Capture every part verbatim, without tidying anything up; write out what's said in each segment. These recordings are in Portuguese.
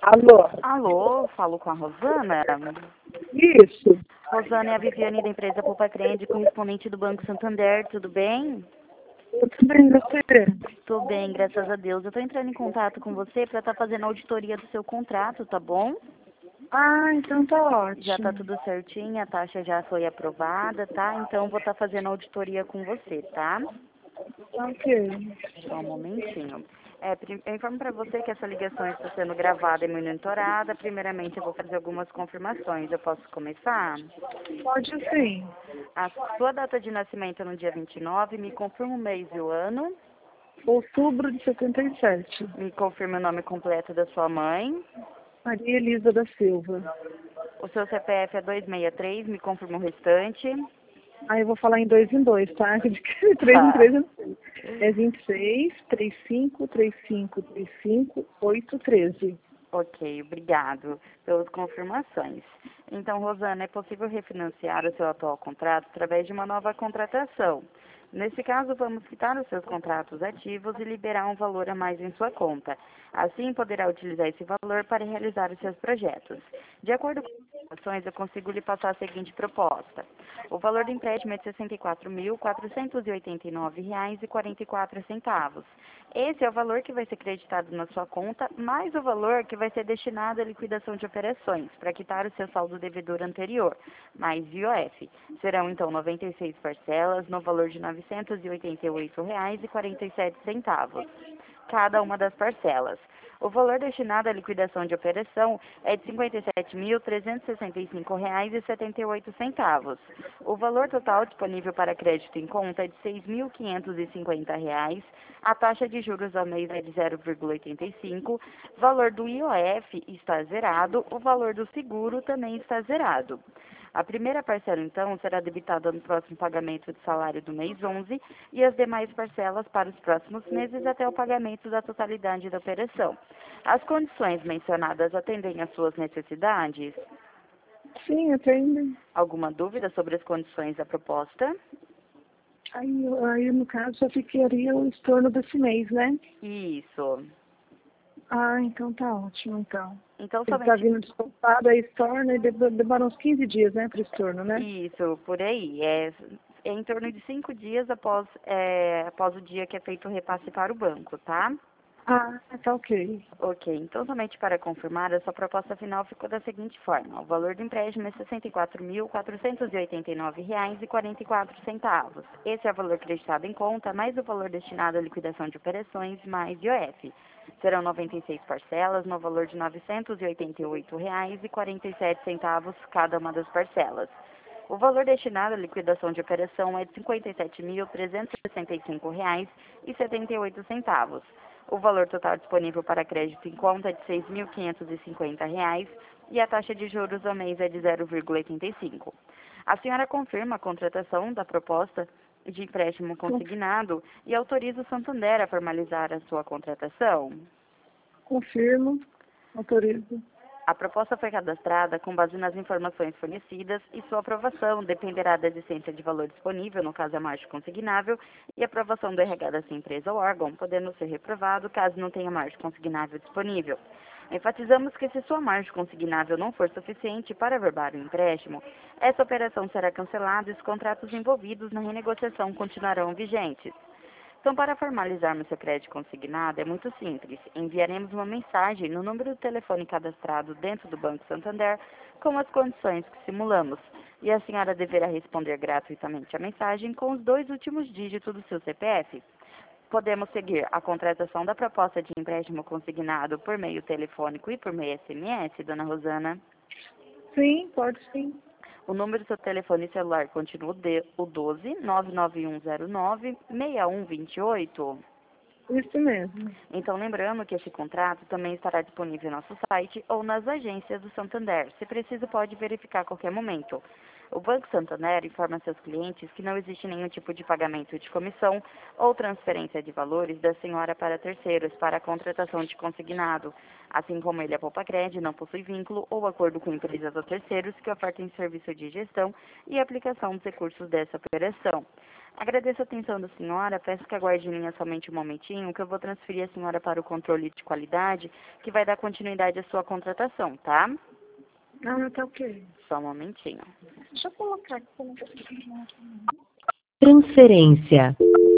Alô? Alô, falo com a Rosana. Isso. Rosana é a Viviane da empresa Poupa Crede, correspondente do Banco Santander, tudo bem? Tudo bem, você? Tudo bem, graças a Deus. Eu estou entrando em contato com você para estar fazendo a auditoria do seu contrato, tá bom? Ah, então tá Já tá ótimo. tudo certinho, a taxa já foi aprovada, tá? Então vou estar fazendo a auditoria com você, tá? Ok. Só um momentinho. É, prim- eu informo para você que essa ligação está sendo gravada e monitorada. Primeiramente, eu vou fazer algumas confirmações. Eu posso começar? Pode sim. A sua data de nascimento é no dia vinte e nove. Me confirma o mês e o ano. Outubro de setenta e sete. Me confirma o nome completo da sua mãe. Maria Elisa da Silva. O seu C P F é dois seis três. Me confirma o restante. Aí eu vou falar em dois em dois, tá? De três em Tá. três em três. É vinte e seis, trinta e cinco, trinta e cinco, trinta e cinco, oito, treze. Ok, obrigado pelas confirmações. Então, Rosana, é possível refinanciar o seu atual contrato através de uma nova contratação. Nesse caso, vamos quitar os seus contratos ativos e liberar um valor a mais em sua conta. Assim, poderá utilizar esse valor para realizar os seus projetos. De acordo com as informações, eu consigo lhe passar a seguinte proposta. O valor do empréstimo é de sessenta e quatro mil, quatrocentos e oitenta e nove reais e quarenta e quatro centavos. Esse é o valor que vai ser creditado na sua conta, mais o valor que vai ser destinado à liquidação de operações, para quitar o seu saldo devedor anterior, mais I O F. Serão, então, noventa e seis parcelas, no valor de novecentos e oitenta e oito reais e quarenta e sete centavos, cada uma das parcelas. O valor destinado à liquidação de operação é de cinquenta e sete mil, trezentos e sessenta e cinco reais e setenta e oito centavos. O valor total disponível para crédito em conta é de seis mil quinhentos e cinquenta reais. A taxa de juros ao mês é de zero vírgula oitenta e cinco. O valor do I O F está zerado. O valor do seguro também está zerado. A primeira parcela, então, será debitada no próximo pagamento de salário do mês onze e as demais parcelas para os próximos meses até o pagamento da totalidade da operação. As condições mencionadas atendem às suas necessidades? Sim, atende. Alguma dúvida sobre as condições da proposta? Aí, aí, no caso, só ficaria o estorno desse mês, né? Isso. Ah, então tá ótimo, então. Então, Ele tá somente vindo descontado, aí estorna e de- demora uns quinze dias, né, para estorno, né? isso, por aí. É, é em torno de cinco dias após, é, após o dia que é feito o repasse para o banco, tá? Ah, tá ok. Ok, então somente para confirmar, a sua proposta final ficou da seguinte forma. O valor do empréstimo é sessenta e quatro mil, quatrocentos e oitenta e nove reais e quarenta e quatro centavos. Esse é o valor acreditado em conta, mais o valor destinado à liquidação de operações, mais I O F. Serão noventa e seis parcelas, no valor de novecentos e oitenta e oito reais e quarenta e sete centavos cada uma das parcelas. O valor destinado à liquidação de operação é de cinquenta e sete mil, trezentos e sessenta e cinco reais e setenta e oito centavos. O valor total disponível para crédito em conta é de seis mil quinhentos e cinquenta reais e a taxa de juros ao mês é de zero vírgula oitenta e cinco. A senhora confirma a contratação da proposta de empréstimo consignado e autoriza o Santander a formalizar a sua contratação? Confirmo, autorizo. A proposta foi cadastrada com base nas informações fornecidas e sua aprovação dependerá da existência de valor disponível, no caso a margem consignável, e aprovação do R H da sua empresa ou órgão, podendo ser reprovado caso não tenha margem consignável disponível. Enfatizamos que se sua margem consignável não for suficiente para averbar o empréstimo, essa operação será cancelada e os contratos envolvidos na renegociação continuarão vigentes. Então, para formalizarmos seu crédito consignado, é muito simples. Enviaremos uma mensagem no número do telefone cadastrado dentro do Banco Santander com as condições que simulamos. E a senhora deverá responder gratuitamente a mensagem com os dois últimos dígitos do seu C P F. Podemos seguir a contratação da proposta de empréstimo consignado por meio telefônico e por meio S M S, dona Rosana? Sim, pode sim. O número do seu telefone celular continua o doze, nove nove um zero nove, seis um dois oito. Isso mesmo. Então, lembrando que esse contrato também estará disponível em nosso site ou nas agências do Santander. Se preciso, pode verificar a qualquer momento. O Banco Santander informa seus clientes que não existe nenhum tipo de pagamento de comissão ou transferência de valores da senhora para terceiros para a contratação de consignado, assim como ele, a Poupa-Cred, não possui vínculo ou acordo com empresas ou terceiros que ofertem serviço de gestão e aplicação dos recursos dessa operação. Agradeço a atenção da senhora, peço que aguarde em linha somente um momentinho, que eu vou transferir a senhora para o controle de qualidade, que vai dar continuidade à sua contratação, tá? Ah, tá ok. Só um momentinho. Deixa eu colocar aqui. Transferência.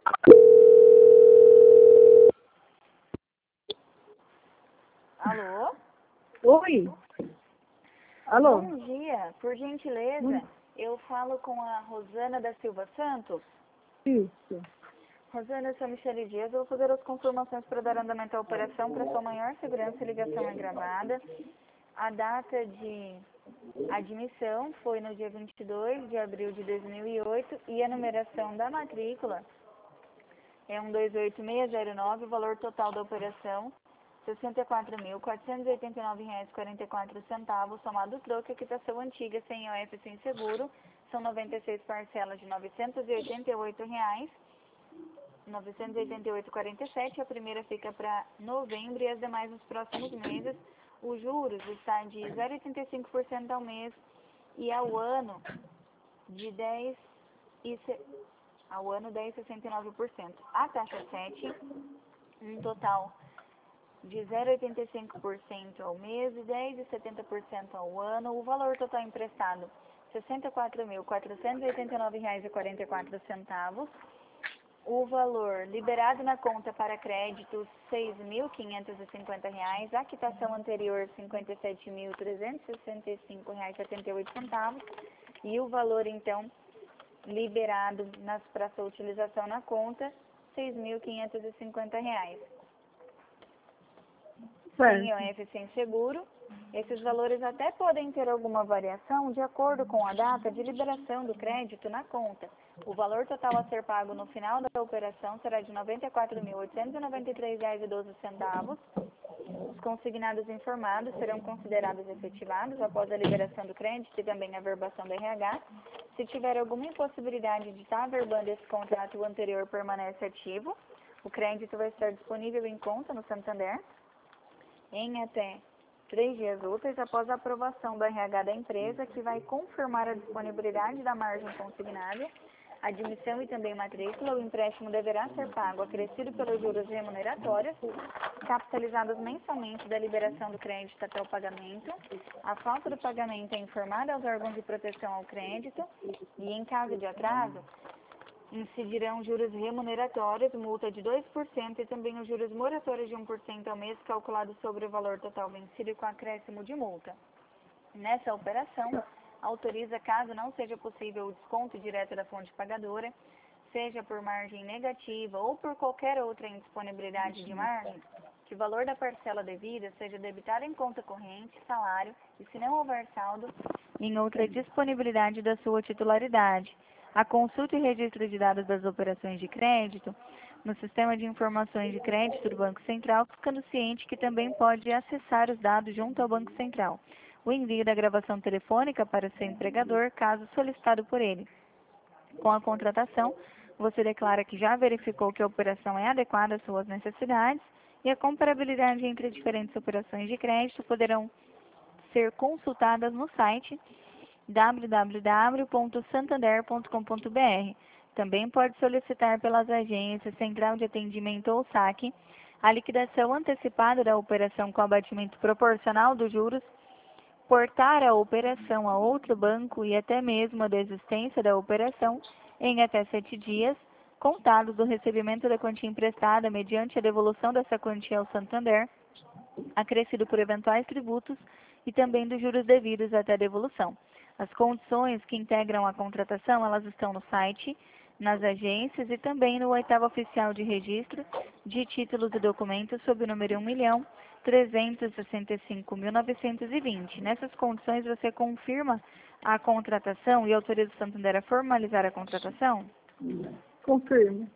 Alô? Oi. Alô. Bom dia. Por gentileza, Hum. eu falo com a Rosana da Silva Santos. Isso. Rosana, eu sou a Michele Dias. Eu vou fazer as confirmações para dar andamento à operação. Para sua maior segurança, a ligação é gravada. A data de admissão foi no dia vinte e dois de abril de dois mil e oito e a numeração da matrícula é um dois oito seis zero nove. O valor total da operação sessenta e quatro mil, quatrocentos e oitenta e nove reais e quarenta e quatro centavos, somado troco, a quitação antiga, sem I O F, sem seguro, são noventa e seis parcelas de novecentos e oitenta e oito reais, novecentos e oitenta e oito reais e quarenta e sete centavos, a primeira fica para novembro e as demais nos próximos meses. Os juros está de zero vírgula oitenta e cinco por cento ao mês e ao ano de dez e se... ao ano dez vírgula sessenta e nove por cento. A taxa sete, um total de zero vírgula oitenta e cinco por cento ao mês e dez vírgula setenta por cento ao ano. O valor total emprestado, sessenta e quatro mil, quatrocentos e oitenta e nove reais e quarenta e quatro centavos. O valor liberado na conta para crédito, seis mil quinhentos e cinquenta reais. A quitação anterior, cinquenta e sete mil, trezentos e sessenta e cinco reais e setenta e oito centavos. E o valor, então, liberado para sua utilização na conta, seis mil quinhentos e cinquenta reais. Sem I O F, sem seguro. Esses valores até podem ter alguma variação de acordo com a data de liberação do crédito na conta. O valor total a ser pago no final da operação será de noventa e quatro mil, oitocentos e noventa e três reais e doze centavos. Os consignados informados serão considerados efetivados após a liberação do crédito e também a averbação do R H. Se tiver alguma impossibilidade de estar averbando esse contrato, o anterior permanece ativo. O crédito vai estar disponível em conta no Santander em até três dias úteis após a aprovação do R H da empresa, que vai confirmar a disponibilidade da margem consignada, admissão e também matrícula. O empréstimo deverá ser pago acrescido pelos juros remuneratórios, capitalizados mensalmente da liberação do crédito até o pagamento. A falta do pagamento é informada aos órgãos de proteção ao crédito e, em caso de atraso, incidirão juros remuneratórios, multa de dois por cento e também os juros moratórios de um por cento ao mês, calculado sobre o valor total vencido e com acréscimo de multa. Nessa operação, autoriza, caso não seja possível o desconto direto da fonte pagadora, seja por margem negativa ou por qualquer outra indisponibilidade de margem, que o valor da parcela devida seja debitado em conta corrente, salário e, se não houver saldo, em outra disponibilidade da sua titularidade. A consulta e registro de dados das operações de crédito no Sistema de Informações de Crédito do Banco Central, ficando ciente que também pode acessar os dados junto ao Banco Central. O envio da gravação telefônica para o seu empregador, caso solicitado por ele. Com a contratação, você declara que já verificou que a operação é adequada às suas necessidades e a comparabilidade entre diferentes operações de crédito poderão ser consultadas no site w w w ponto santander ponto com ponto b r. Também pode solicitar pelas agências Central de Atendimento ou SAC a liquidação antecipada da operação com abatimento proporcional dos juros, portar a operação a outro banco e até mesmo a desistência da operação em até sete dias, contados do recebimento da quantia emprestada mediante a devolução dessa quantia ao Santander, acrescido por eventuais tributos e também dos juros devidos até a devolução. As condições que integram a contratação, elas estão no site, nas agências e também no oitavo oficial de registro de títulos e documentos sob o número um milhão trezentos e sessenta e cinco mil novecentos e vinte. Nessas condições, você confirma a contratação e autoriza o Santander a formalizar a contratação? Confirmo.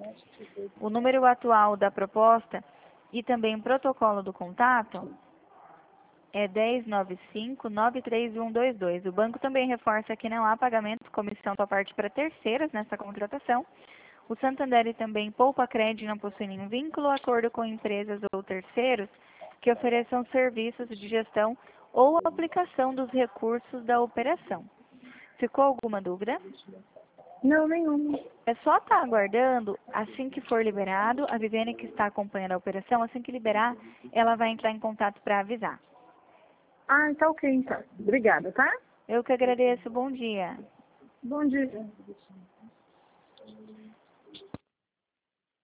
O número atual da proposta e também o protocolo do contato é dez nove cinco, nove três um dois dois. O banco também reforça que não há pagamento de comissão por parte para terceiras nessa contratação. O Santander também poupa crédito e não possui nenhum vínculo ou acordo com empresas ou terceiros que ofereçam serviços de gestão ou aplicação dos recursos da operação. Ficou alguma dúvida? Não, nenhuma. É só estar aguardando, assim que for liberado, a Viviane que está acompanhando a operação, assim que liberar, ela vai entrar em contato para avisar. Ah, tá ok, então. Obrigada, tá? Eu que agradeço, bom dia. Bom dia.